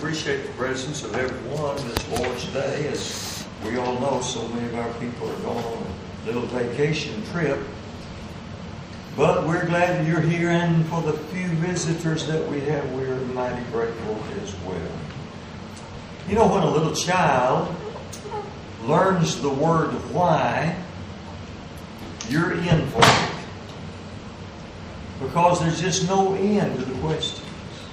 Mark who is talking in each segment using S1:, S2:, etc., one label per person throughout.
S1: appreciate the presence of everyone this Lord's Day. As we all know, so many of our people are going on a little vacation trip. But we're glad that you're here, and for the few visitors that we have, we're mighty grateful as well. You know, when a little child learns the word why, you're in for it. Because there's just no end to the questions.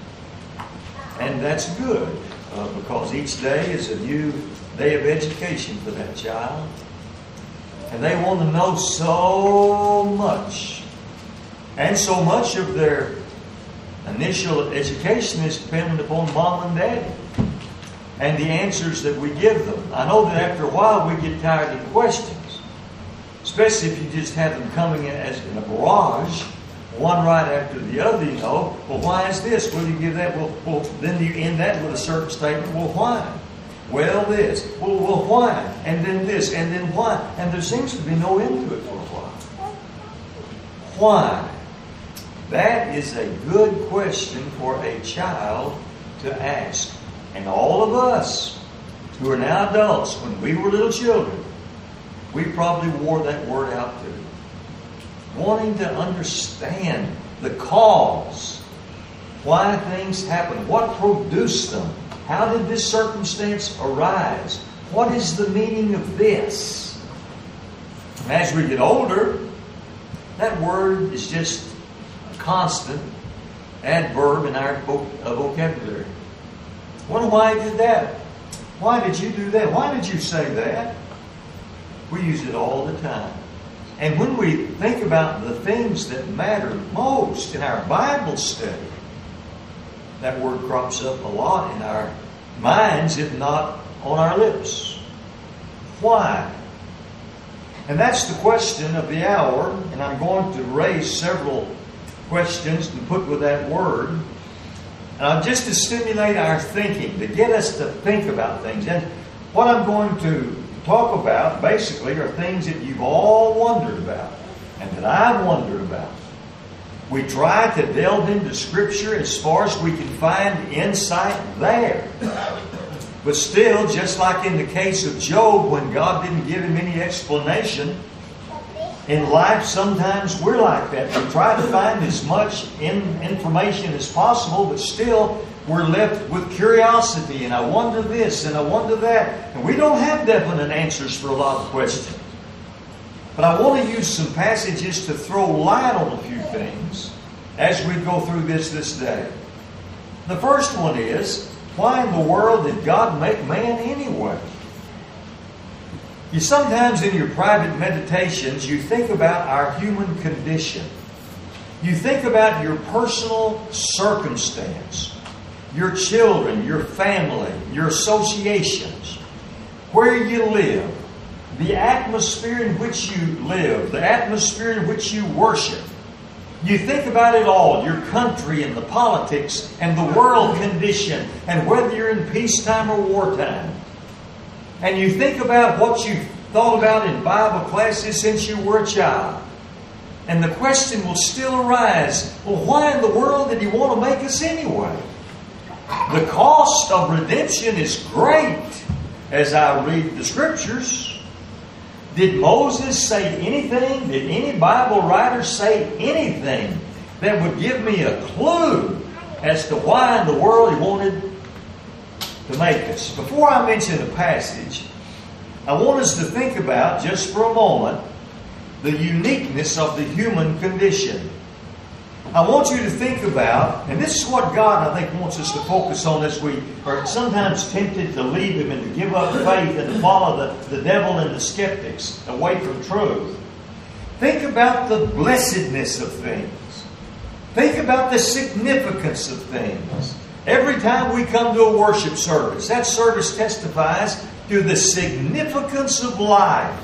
S1: And that's good, because each day is a new day of education for that child. And they want to know so much. And so much of their initial education is dependent upon mom and daddy and the answers that we give them. I know that after a while we get tired of the questions, especially if you just have them coming in as in a barrage, one right after the other. You know, well, why is this? Will you give that? Well, then you end that with a certain statement. Well, why? Well, this. Well, why? And then this. And then why? And there seems to be no end to it for a while. Why? That is a good question for a child to ask. And all of us who are now adults, when we were little children, we probably wore that word out too. Wanting to understand the cause, why things happen, what produced them, how did this circumstance arise, what is the meaning of this? And as we get older, that word is just a constant adverb in our vocabulary. Wonder why I did that? Why did you do that? Why did you say that? We use it all the time. And when we think about the things that matter most in our Bible study, that word crops up a lot in our minds, if not on our lips. Why? And that's the question of the hour, and I'm going to raise several questions to put with that word. Just to stimulate our thinking, to get us to think about things. And what I'm going to talk about, basically, are things that you've all wondered about, and that I've wondered about. We try to delve into Scripture as far as we can find insight there. But still, just like in the case of Job, when God didn't give him any explanation, in life, sometimes we're like that. We try to find as much information as possible, but still we're left with curiosity, and I wonder this, and I wonder that. And we don't have definite answers for a lot of questions. But I want to use some passages to throw light on a few things as we go through this day. The first one is, why in the world did God make man anyway? You sometimes in your private meditations, you think about our human condition. You think about your personal circumstance, your children, your family, your associations, where you live, the atmosphere in which you live, the atmosphere in which you worship. You think about it all, your country and the politics and the world condition, and whether you're in peacetime or wartime. And you think about what you thought about in Bible classes since you were a child. And the question will still arise, well, why in the world did He want to make us anyway? The cost of redemption is great, as I read the Scriptures. Did Moses say anything? Did any Bible writer say anything that would give me a clue as to why in the world He wanted to make us? Before I mention the passage, I want us to think about, just for a moment, the uniqueness of the human condition. I want you to think about, and this is what God, I think, wants us to focus on as we are sometimes tempted to leave Him and to give up faith and to follow the devil and the skeptics away from truth. Think about the blessedness of things. Think about the significance of things. Every time we come to a worship service, that service testifies to the significance of life,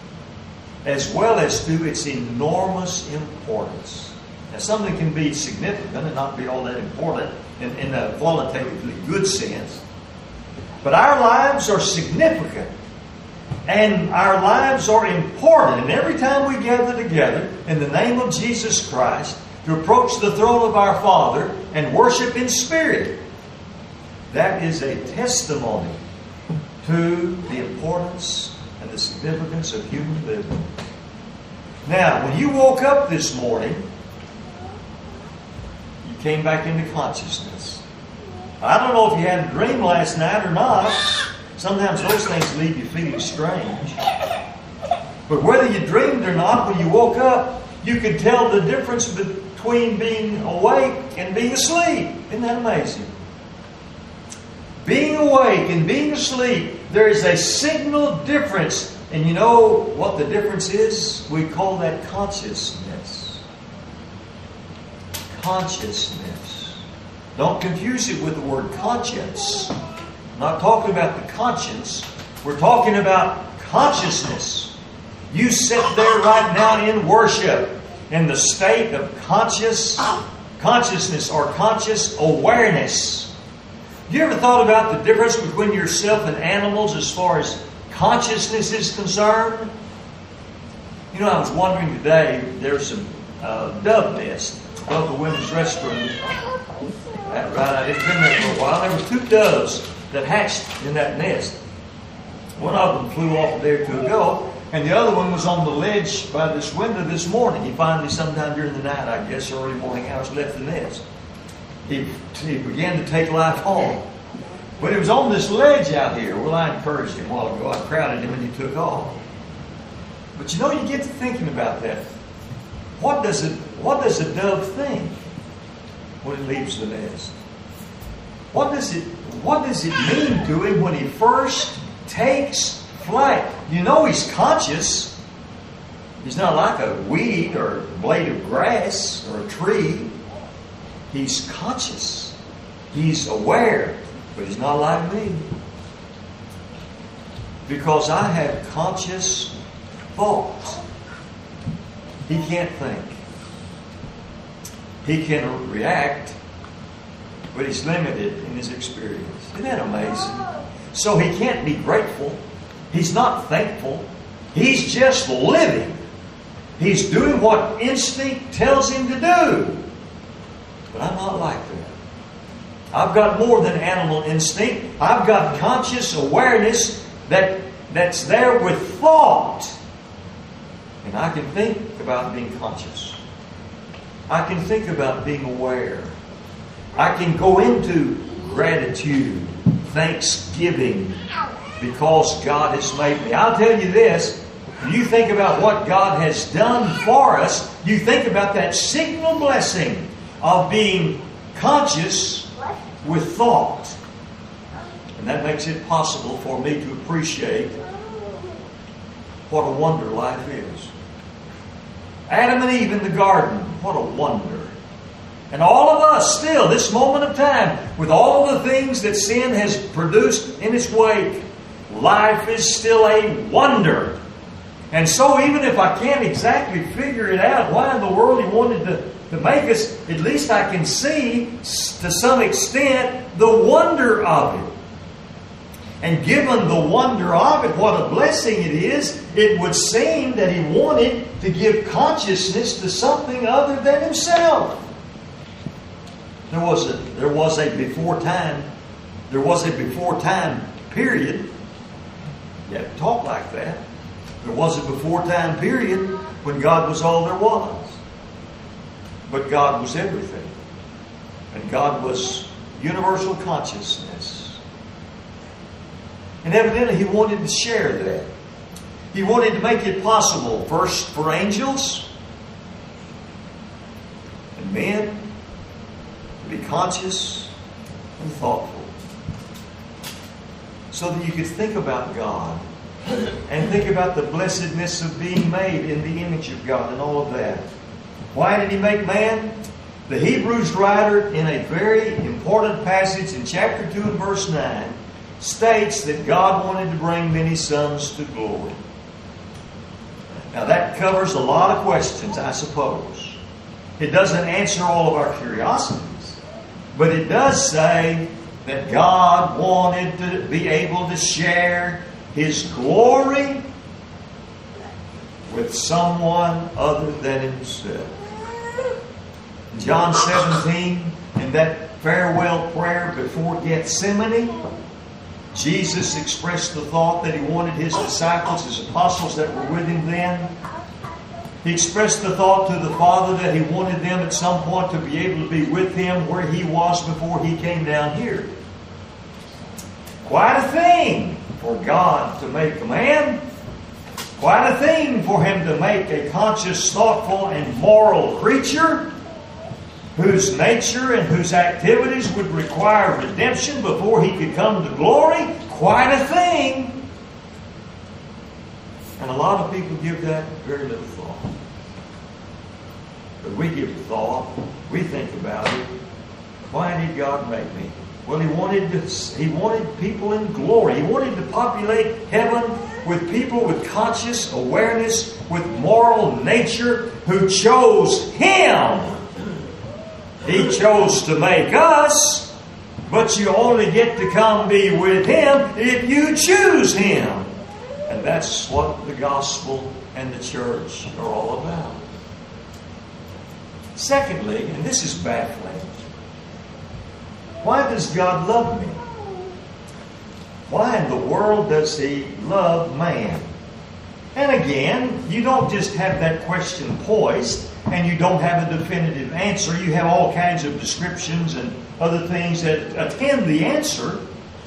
S1: as well as to its enormous importance. Now, something can be significant and not be all that important in a qualitatively good sense. But our lives are significant. And our lives are important. And every time we gather together in the name of Jesus Christ to approach the throne of our Father and worship in spirit, That is a testimony to the importance and the significance of human living. Now, when you woke up this morning, you came back into consciousness. I don't know if you had a dream last night or not. Sometimes those things leave you feeling strange. But whether you dreamed or not, when you woke up, you could tell the difference between being awake and being asleep. Isn't that amazing? Being awake and being asleep, there is a signal difference. And you know what the difference is? We call that consciousness. Consciousness. Don't confuse it with the word conscience. I'm not talking about the conscience. We're talking about consciousness. You sit there right now in worship in the state of consciousness or conscious awareness. You ever thought about the difference between yourself and animals as far as consciousness is concerned? You know, I was wondering today, there's some dove nests above the women's restroom. It's been there for a while. There were 2 doves that hatched in that nest. One of them flew off a day or 2 ago, and the other one was on the ledge by this window this morning. He finally, sometime during the night, I guess, early morning hours, left the nest. He began to take life home. But he was on this ledge out here. Well, I encouraged him a while ago. I crowded him and he took off. But you know, you get to thinking about that. What does a dove think when it leaves the nest? What does it mean to him when he first takes flight? You know he's conscious. He's not like a weed or a blade of grass or a tree. He's conscious. He's aware. But he's not like me. Because I have conscious thoughts. He can't think. He can react, but he's limited in his experience. Isn't that amazing? So he can't be grateful. He's not thankful. He's just living. He's doing what instinct tells him to do. But I'm not like that. I've got more than animal instinct. I've got conscious awareness that's there with thought. And I can think about being conscious. I can think about being aware. I can go into gratitude, thanksgiving, because God has made me. I'll tell you this, when you think about what God has done for us, you think about that signal blessing of being conscious with thought. And that makes it possible for me to appreciate what a wonder life is. Adam and Eve in the garden, what a wonder. And all of us still, this moment of time, with all of the things that sin has produced in its wake, life is still a wonder. And so even if I can't exactly figure it out why in the world He wanted to make us, at least I can see to some extent the wonder of it. And given the wonder of it, what a blessing it is, it would seem that He wanted to give consciousness to something other than Himself. There was a before time period. You have to talk like that. There was a before time period when God was all there was. But God was everything. And God was universal consciousness. And evidently He wanted to share that. He wanted to make it possible, first for angels and men, to be conscious and thoughtful. So that you could think about God and think about the blessedness of being made in the image of God and all of that. Why did He make man? The Hebrews writer, in a very important passage in chapter 2 and verse 9, states that God wanted to bring many sons to glory. Now that covers a lot of questions, I suppose. It doesn't answer all of our curiosities, but it does say that God wanted to be able to share His glory with someone other than Himself. In John 17 and in that farewell prayer before Gethsemane, Jesus expressed the thought that He wanted His disciples, His apostles that were with Him then. He expressed the thought to the Father that He wanted them at some point to be able to be with Him where He was before He came down here. Quite a thing for God to make a man. Quite a thing for Him to make a conscious, thoughtful, and moral creature whose nature and whose activities would require redemption before He could come to glory. Quite a thing. And a lot of people give that very little thought. But we give it thought. We think about it. Why did God make me? Well, He wanted people in glory. He wanted to populate heaven with people with conscious awareness, with moral nature, who chose Him. He chose to make us, but you only get to come be with Him if you choose Him. And that's what the gospel and the church are all about. Secondly, and this is baffling, why does God love me? Why in the world does He love man? And again, you don't just have that question poised and you don't have a definitive answer. You have all kinds of descriptions and other things that attend the answer.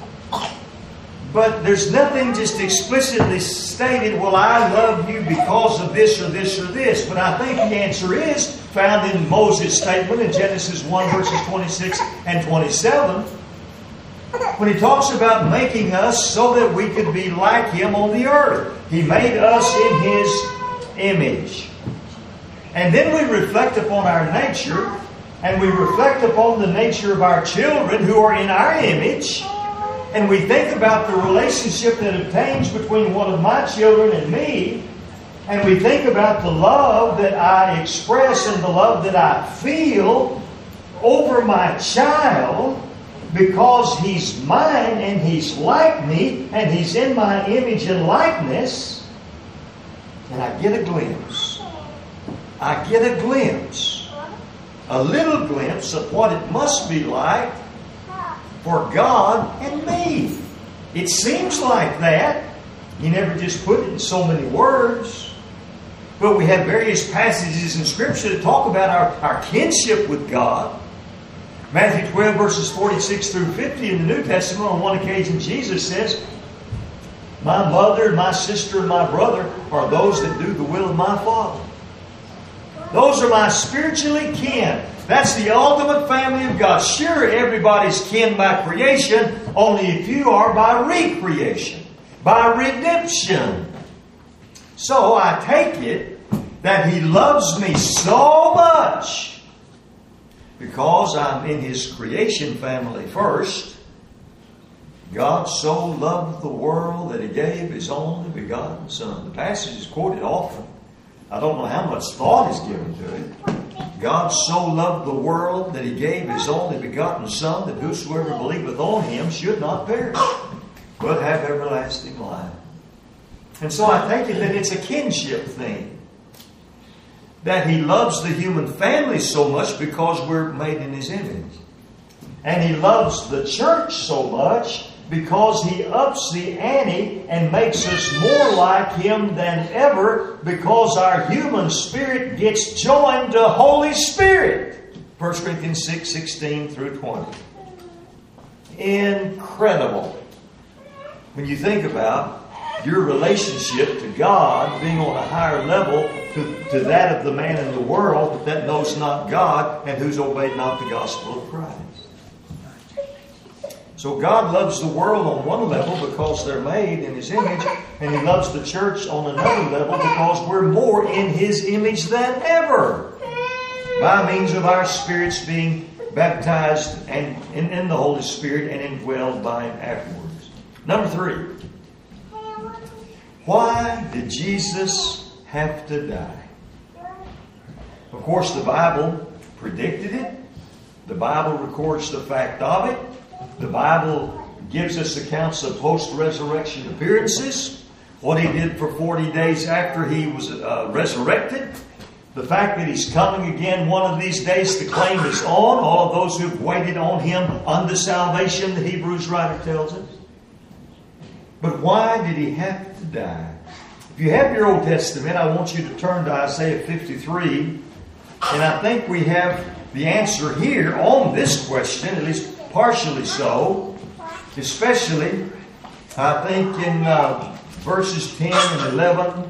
S1: But there's nothing just explicitly stated, well, I love you because of this or this or this. But I think the answer is found in Moses' statement in Genesis 1 verses 26 and 27. When he talks about making us so that we could be like Him on the earth. He made us in His image. And then we reflect upon our nature, and we reflect upon the nature of our children who are in our image, and we think about the relationship that obtains between one of my children and me, and we think about the love that I express and the love that I feel over my child, because he's mine and he's like me and he's in my image and likeness. And I get a glimpse. I get a glimpse. A little glimpse of what it must be like for God and me. It seems like that. He never just put it in so many words. But we have various passages in Scripture that talk about our kinship with God. Matthew 12 verses 46 through 50 in the New Testament, on one occasion Jesus says, my mother, my sister, and my brother are those that do the will of my Father. Those are my spiritually kin. That's the ultimate family of God. Sure, everybody's kin by creation, only a few are by recreation, by redemption. So I take it that He loves me so much because I'm in His creation family first. God so loved the world that He gave His only begotten Son. The passage is quoted often. I don't know how much thought is given to it. God so loved the world that He gave His only begotten Son, that whosoever believeth on Him should not perish, but have everlasting life. And so I take it that it's a kinship thing. That He loves the human family so much because we're made in His image. And He loves the church so much because He ups the ante and makes us more like Him than ever, because our human spirit gets joined to Holy Spirit. 1 Corinthians 6:16 through 20. Incredible. When you think about your relationship to God being on a higher level to that of the man in the world that knows not God and who's obeyed not the gospel of Christ. So God loves the world on one level because they're made in His image, and He loves the church on another level because we're more in His image than ever, by means of our spirits being baptized and in the Holy Spirit and indwelled by Him afterwards. Number 3. Why did Jesus have to die? Of course, the Bible predicted it. The Bible records the fact of it. The Bible gives us accounts of post-resurrection appearances. What He did for 40 days after He was resurrected. The fact that He's coming again one of these days to claim His own, all of those who've waited on Him unto salvation, the Hebrews writer tells us. But why did He have to die? If you have your Old Testament, I want you to turn to Isaiah 53. And I think we have the answer here on this question, at least partially so. Especially, I think in verses 10 and 11.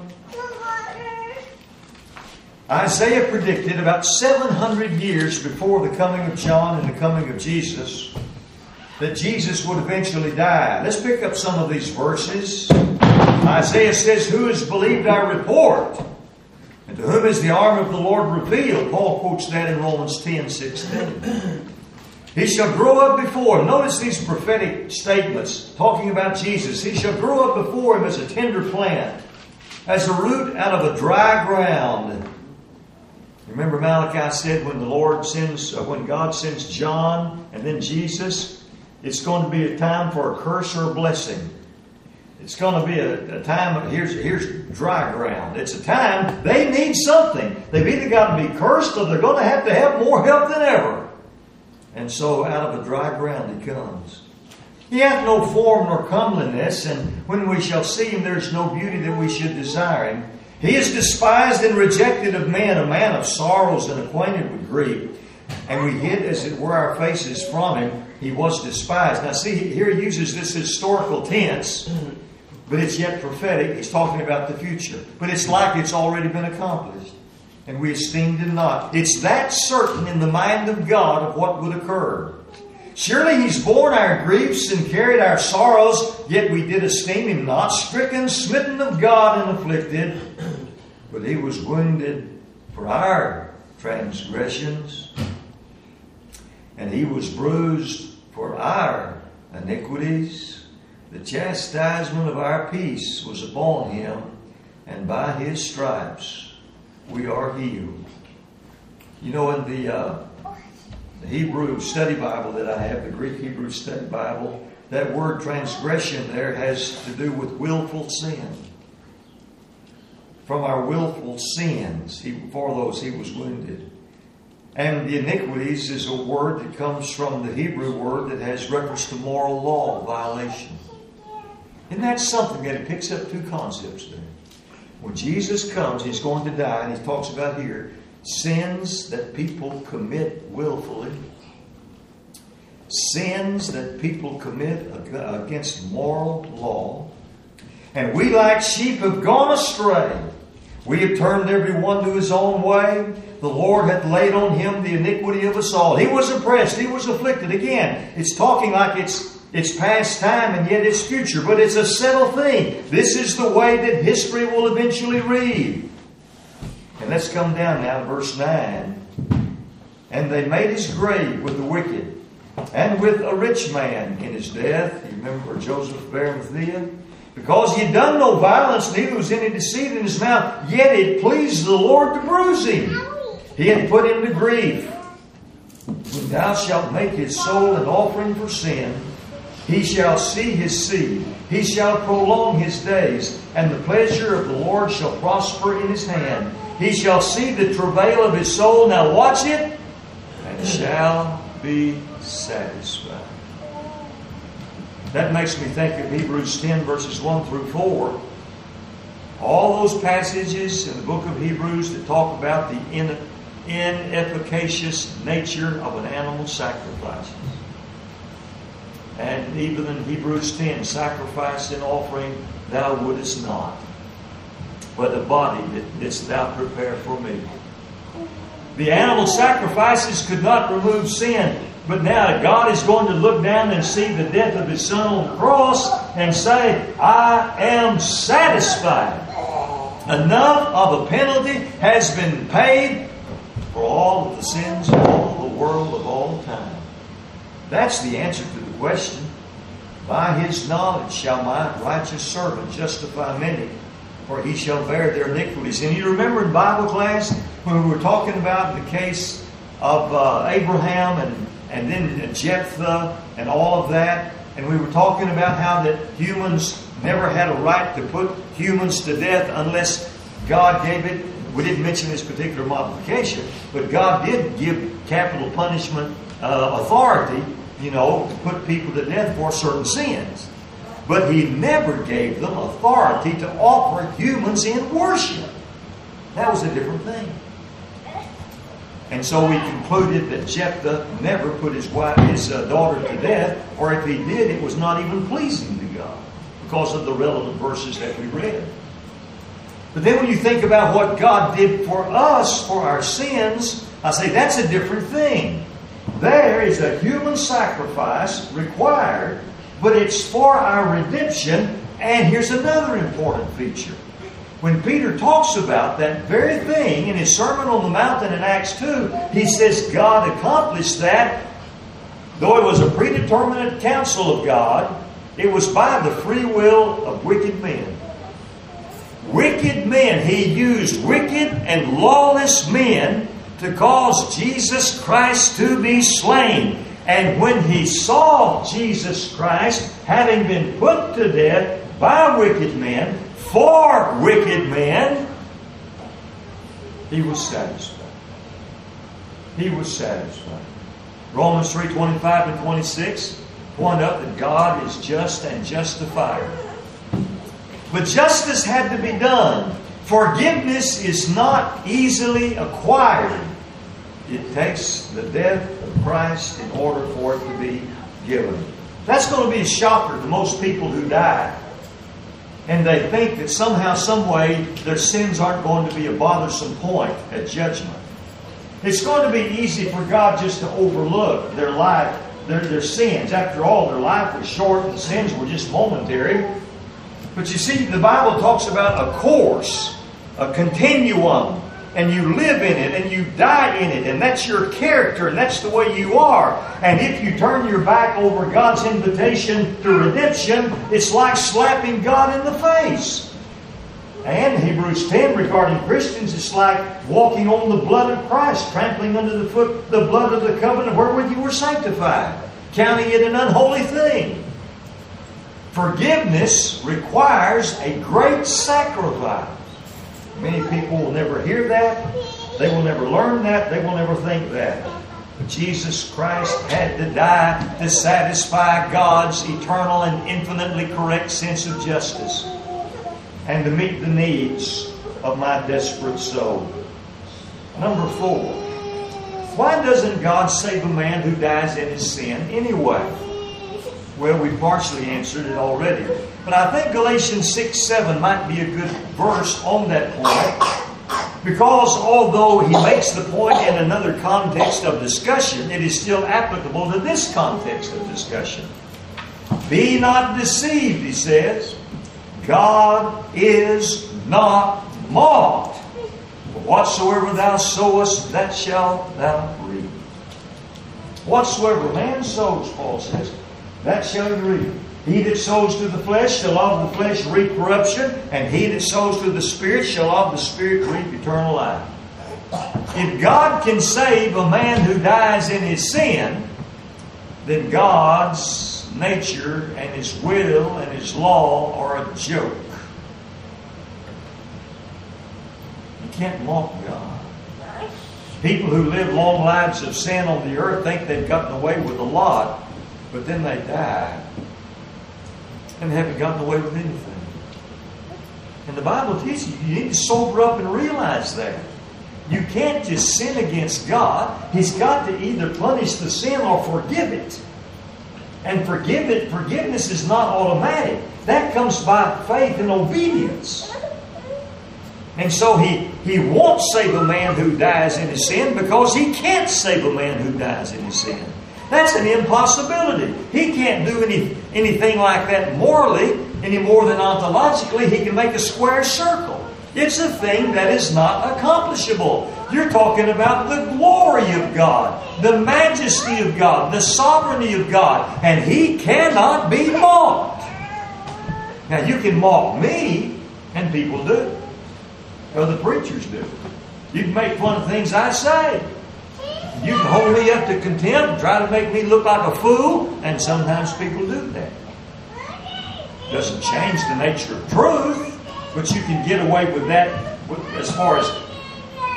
S1: Isaiah predicted about 700 years before the coming of John and the coming of Jesus that Jesus would eventually die. Let's pick up some of these verses. Isaiah says, "Who has believed our report? And to whom is the arm of the Lord revealed?" Paul quotes that in Romans 10:16. He shall grow up before him. Notice these prophetic statements talking about Jesus. He shall grow up before him as a tender plant, as a root out of a dry ground. Remember Malachi said when God sends John and then Jesus, it's going to be a time for a curse or a blessing. It's going to be a time of, here's dry ground. It's a time they need something. They've either got to be cursed or they're going to have more help than ever. And so out of a dry ground He comes. He hath no form nor comeliness, and when we shall see Him, there is no beauty that we should desire Him. He is despised and rejected of men, a man of sorrows and acquainted with grief. And we hid, as it were, our faces from Him. He was despised. Now see, here he uses this historical tense, but it's yet prophetic. He's talking about the future. But it's like it's already been accomplished. And we esteemed Him not. It's that certain in the mind of God of what would occur. Surely He's borne our griefs and carried our sorrows, yet we did esteem Him not, stricken, smitten of God, and afflicted. But He was wounded for our transgressions, and He was bruised for our iniquities. The chastisement of our peace was upon Him, and by His stripes we are healed. You know, in the Hebrew study Bible that I have, the Greek Hebrew study Bible, that word transgression there has to do with willful sin. From our willful sins, for those He was wounded. And the iniquities is a word that comes from the Hebrew word that has reference to moral law violation. Isn't that something that it picks up two concepts there? When Jesus comes, He's going to die, and He talks about here sins that people commit willfully, sins that people commit against moral law. And we like sheep have gone astray. We have turned every one to his own way. The Lord hath laid on Him the iniquity of us all. He was oppressed. He was afflicted. Again, it's talking like it's past time and yet it's future. But it's a settled thing. This is the way that history will eventually read. And let's come down now to verse 9. And they made His grave with the wicked and with a rich man in his death. You remember Joseph of Arimathea? Because He had done no violence, neither was any deceit in His mouth, yet it pleased the Lord to bruise Him. He had put Him to grief. When thou shalt make his soul an offering for sin, he shall see his seed. He shall prolong his days, and the pleasure of the Lord shall prosper in his hand. He shall see the travail of his soul. Now watch it, and shall be satisfied. That makes me think of Hebrews 10 verses 1 through 4. All those passages in the book of Hebrews that talk about the inefficacious nature of an animal sacrifice. And even in Hebrews 10, sacrifice and offering thou wouldest not, but a body that didst thou prepare for me. The animal sacrifices could not remove sin, but now God is going to look down and see the death of His Son on the cross and say, I am satisfied. Enough of a penalty has been paid for all of the sins of all the world of all time. That's the answer to the question. By His knowledge shall my righteous servant justify many, for he shall bear their iniquities. And you remember in Bible class when we were talking about the case of Abraham and then Jephthah and all of that, and we were talking about how that humans never had a right to put humans to death unless God gave it we didn't mention this particular modification, but God did give capital punishment authority, to put people to death for certain sins. But He never gave them authority to offer humans in worship. That was a different thing. And so we concluded that Jephthah never put his daughter to death, or if he did, it was not even pleasing to God because of the relevant verses that we read. But then when you think about what God did for us, for our sins, I say that's a different thing. There is a human sacrifice required, but it's for our redemption. And here's another important feature. When Peter talks about that very thing in his Sermon on the Mountain in Acts 2, he says God accomplished that. Though it was a predeterminate counsel of God, it was by the free will of wicked men. Wicked men. He used wicked and lawless men to cause Jesus Christ to be slain. And when He saw Jesus Christ having been put to death by wicked men, for wicked men, He was satisfied. He was satisfied. Romans 3:25 and 26 point out that God is just and justifier. But justice had to be done. Forgiveness is not easily acquired. It takes the death of Christ in order for it to be given. That's going to be a shocker to most people who die. And they think that somehow, some way, their sins aren't going to be a bothersome point at judgment. It's going to be easy for God just to overlook their life, their sins. After all, their life was short and sins were just momentary. But you see, the Bible talks about a course, a continuum, and you live in it and you die in it, and that's your character and that's the way you are. And if you turn your back over God's invitation to redemption, it's like slapping God in the face. And Hebrews 10 regarding Christians, it's like walking on the blood of Christ, trampling under the foot the blood of the covenant wherewith you were sanctified, counting it an unholy thing. Forgiveness requires a great sacrifice. Many people will never hear that. They will never learn that. They will never think that. But Jesus Christ had to die to satisfy God's eternal and infinitely correct sense of justice and to meet the needs of my desperate soul. Number 4. Why doesn't God save a man who dies in his sin anyway? Well, we partially answered it already. But I think Galatians 6:7 might be a good verse on that point. Because although he makes the point in another context of discussion, it is still applicable to this context of discussion. Be not deceived, he says. God is not mocked. For whatsoever thou sowest, that shalt thou reap. Whatsoever man sows, Paul says, that shall he reap. He that sows to the flesh shall of the flesh reap corruption, and he that sows to the Spirit shall of the Spirit reap eternal life. If God can save a man who dies in his sin, then God's nature and His will and His law are a joke. You can't mock God. People who live long lives of sin on the earth think they've gotten away with a lot, but then they die and haven't gotten away with anything. And the Bible teaches you need to sober up and realize that. You can't just sin against God. He's got to either punish the sin or forgive it. And forgiveness is not automatic. That comes by faith and obedience. And so He won't save a man who dies in his sin because He can't save a man who dies in his sin. That's an impossibility. He can't do anything like that morally any more than ontologically. He can make a square circle. It's a thing that is not accomplishable. You're talking about the glory of God, the majesty of God, the sovereignty of God, and He cannot be mocked. Now you can mock me, and people do. Other preachers do. You can make fun of things I say. You can hold me up to contempt and try to make me look like a fool, and sometimes people do that. Doesn't change the nature of truth, but you can get away with that as far as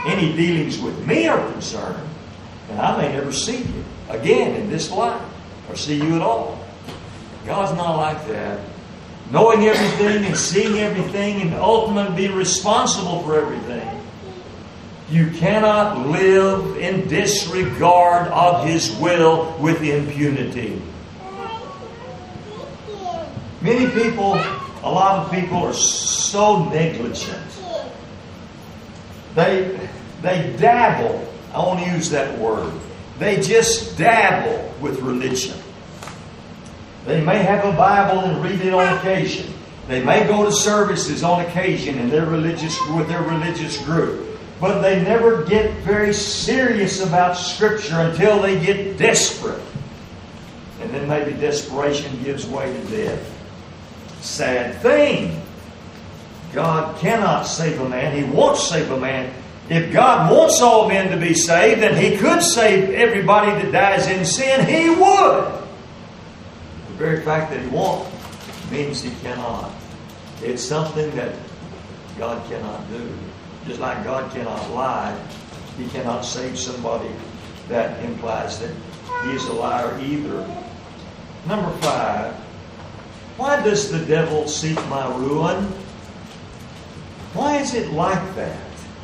S1: any dealings with me are concerned, then I may never see you again in this life or see you at all. God's not like that. Knowing everything and seeing everything and ultimately being responsible for everything. You cannot live in disregard of His will with impunity. Many people, a lot of people are so negligent. They dabble. I want to use that word. They just dabble with religion. They may have a Bible and read it on occasion. They may go to services on occasion with their religious group. But they never get very serious about Scripture until they get desperate. And then maybe desperation gives way to death. Sad thing. God cannot save a man. He won't save a man. If God wants all men to be saved, then He could save everybody that dies in sin. He would. The very fact that He won't means He cannot. It's something that God cannot do. Just like God cannot lie, He cannot save somebody. That implies that He is a liar either. Number 5. Why does the devil seek my ruin? Why is it like that?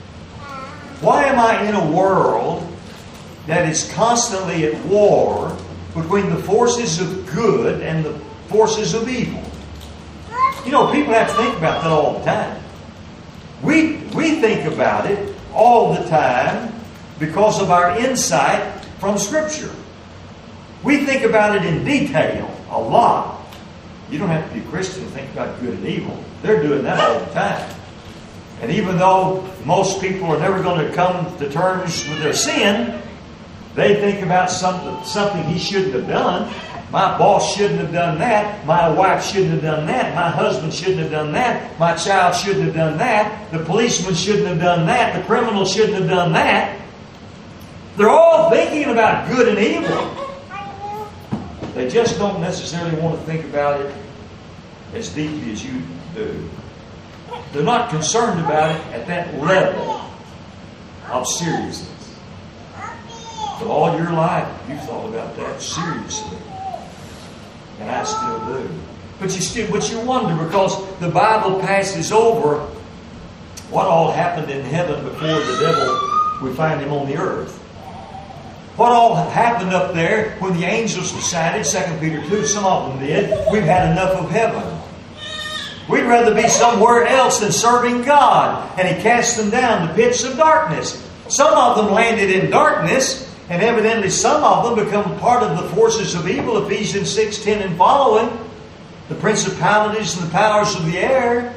S1: Why am I in a world that is constantly at war between the forces of good and the forces of evil? You know, people have to think about that all the time. We think about it all the time because of our insight from Scripture. We think about it in detail a lot. You don't have to be a Christian to think about good and evil. They're doing that all the time. And even though most people are never going to come to terms with their sin, they think about something he shouldn't have done. My boss shouldn't have done that. My wife shouldn't have done that. My husband shouldn't have done that. My child shouldn't have done that. The policeman shouldn't have done that. The criminal shouldn't have done that. They're all thinking about good and evil. They just don't necessarily want to think about it as deeply as you do. They're not concerned about it at that level of seriousness. But all your life, you've thought about that seriously. And I still do. But you wonder, because the Bible passes over what all happened in heaven before the devil, we find him on the earth. What all happened up there when the angels decided, 2 Peter 2, some of them did, we've had enough of heaven. We'd rather be somewhere else than serving God. And He cast them down to pits of darkness. Some of them landed in darkness, and evidently some of them become part of the forces of evil, Ephesians 6:10 and following. The principalities and the powers of the air.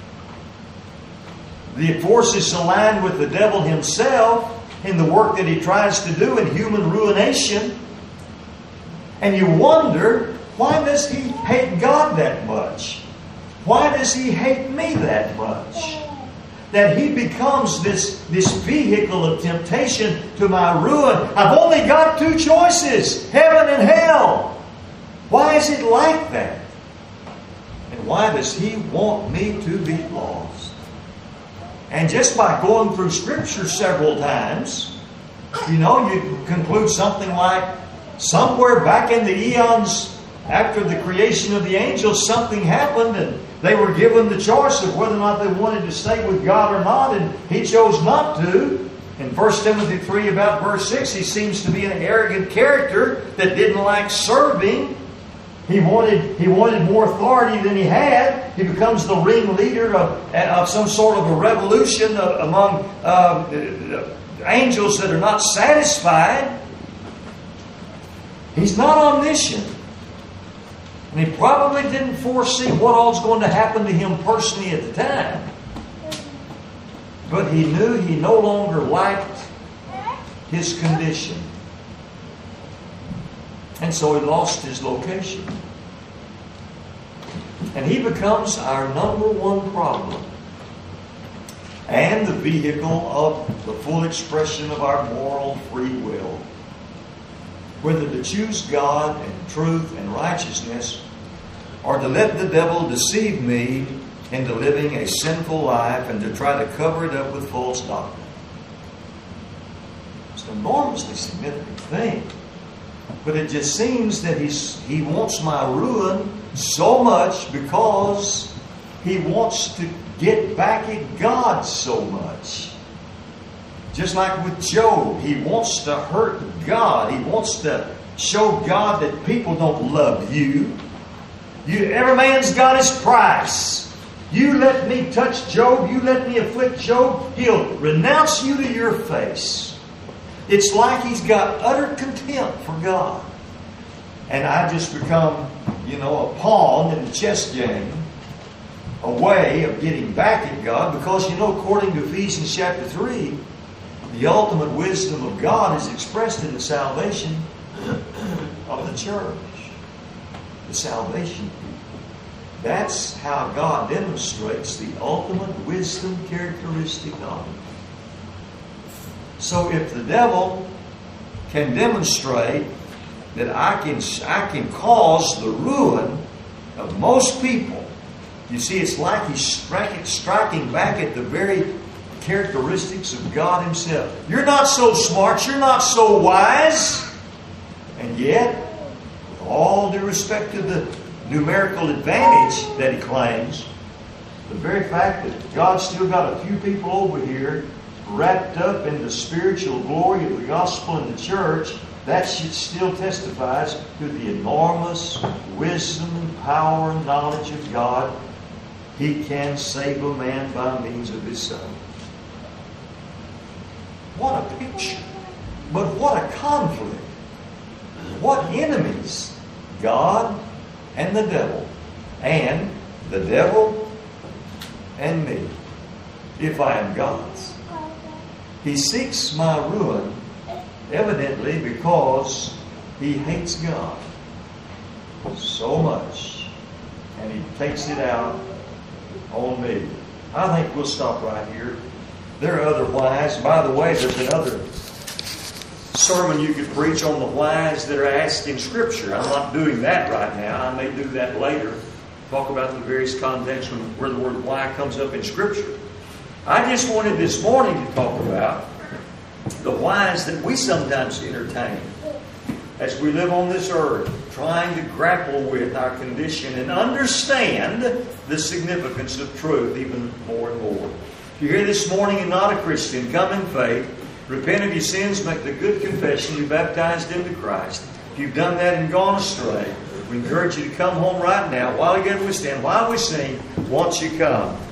S1: The forces aligned with the devil himself in the work that he tries to do in human ruination. And you wonder, why does he hate God that much? Why does he hate me that much? That he becomes this vehicle of temptation to my ruin. I've only got 2 choices, heaven and hell. Why is it like that? And why does he want me to be lost? And just by going through Scripture several times, you conclude something like, somewhere back in the eons after the creation of the angels, something happened and they were given the choice of whether or not they wanted to stay with God or not, and he chose not to. In 1 Timothy 3, about verse 6, he seems to be an arrogant character that didn't like serving. He wanted more authority than he had. He becomes the ringleader of some sort of a revolution among angels that are not satisfied. He's not omniscient. And he probably didn't foresee what all was going to happen to him personally at the time. But he knew he no longer liked his condition. And so he lost his location. And he becomes our number one problem. And the vehicle of the full expression of our moral free will. Whether to choose God and truth and righteousness, or to let the devil deceive me into living a sinful life and to try to cover it up with false doctrine. an enormously significant thing. But it just seems that he wants my ruin so much because he wants to get back at God so much. Just like with Job, he wants to hurt God. He wants to show God that people don't love you. Every man's got his price. You let me touch Job, you let me afflict Job, he'll renounce you to your face. It's like he's got utter contempt for God. And I just become, a pawn in the chess game, a way of getting back at God, because, according to Ephesians chapter 3, the ultimate wisdom of God is expressed in the salvation of the church. The salvation. That's how God demonstrates the ultimate wisdom characteristic of Him. So if the devil can demonstrate that I can cause the ruin of most people, you see, it's like he's striking back at the very characteristics of God Himself. You're not so smart, you're not so wise, and yet, with all due respect to the numerical advantage that he claims, the very fact that God's still got a few people over here wrapped up in the spiritual glory of the gospel in the church, that still testifies to the enormous wisdom and power and knowledge of God. He can save a man by means of His Son. What a picture. But what a conflict. What enemies. God and the devil. And the devil and me. If I am God's. He seeks my ruin evidently because he hates God so much. And he takes it out on me. I think we'll stop right here. There are other whys. By the way, there's another sermon you could preach on the whys that are asked in Scripture. I'm not doing that right now. I may do that later. Talk about the various contexts where the word why comes up in Scripture. I just wanted this morning to talk about the whys that we sometimes entertain as we live on this earth, trying to grapple with our condition and understand the significance of truth even more and more. If you're here this morning and not a Christian, come in faith, repent of your sins, make the good confession, you're baptized into Christ. If you've done that and gone astray, we encourage you to come home right now. While together we stand, while we sing, won't you come?